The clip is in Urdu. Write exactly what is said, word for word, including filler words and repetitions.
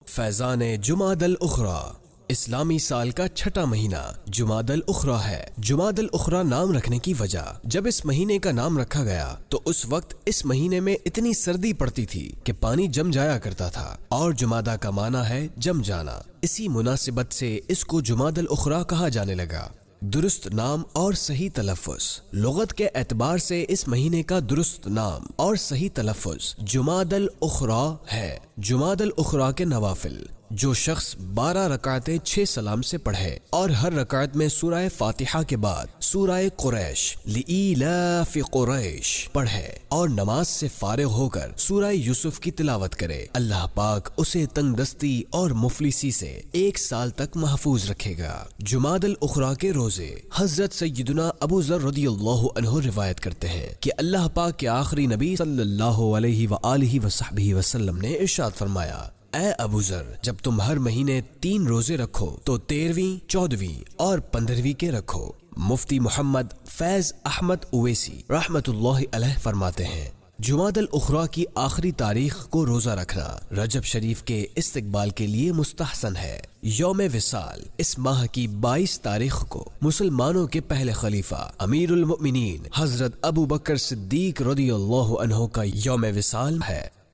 فیضان جمادی الاخری اسلامی سال کا چھٹا مہینہ جمادی الاخری ہے۔ جمادی الاخری نام رکھنے کی وجہ، جب اس مہینے کا نام رکھا گیا تو اس وقت اس مہینے میں اتنی سردی پڑتی تھی کہ پانی جم جایا کرتا تھا، اور جمادہ کا معنی ہے جم جانا، اسی مناسبت سے اس کو جمادی الاخری کہا جانے لگا۔ درست نام اور صحیح تلفظ، لغت کے اعتبار سے اس مہینے کا درست نام اور صحیح تلفظ جمادی الاخری ہے۔ جمادی الاخری کے نوافل، جو شخص بارہ رکعتیں چھ سلام سے پڑھے اور ہر رکعت میں سورہ فاتحہ کے بعد سورہ قریش لإیلاف قریش پڑھے اور نماز سے فارغ ہو کر سورہ یوسف کی تلاوت کرے، اللہ پاک اسے تنگ دستی اور مفلسی سے ایک سال تک محفوظ رکھے گا۔ جمادی الاخری کے روزے، حضرت سیدنا ابو ذر رضی اللہ عنہ روایت کرتے ہیں کہ اللہ پاک کے آخری نبی صلی اللہ علیہ وآلہ وصحبہ وسلم نے ارشاد فرمایا، اے ابو ذر، جب تم ہر مہینے تین روزے رکھو تو تیرہویں، چودہویں اور پندرہویں کے رکھو۔ مفتی محمد فیض احمد اویسی رحمت اللہ علیہ فرماتے ہیں، جمادی الاخری کی آخری تاریخ کو روزہ رکھنا رجب شریف کے استقبال کے لیے مستحسن ہے۔ یوم وصال، اس ماہ کی بائیس تاریخ کو مسلمانوں کے پہلے خلیفہ امیر المؤمنین حضرت ابو بکر صدیق رضی اللہ عنہ کا یوم وصال ہے۔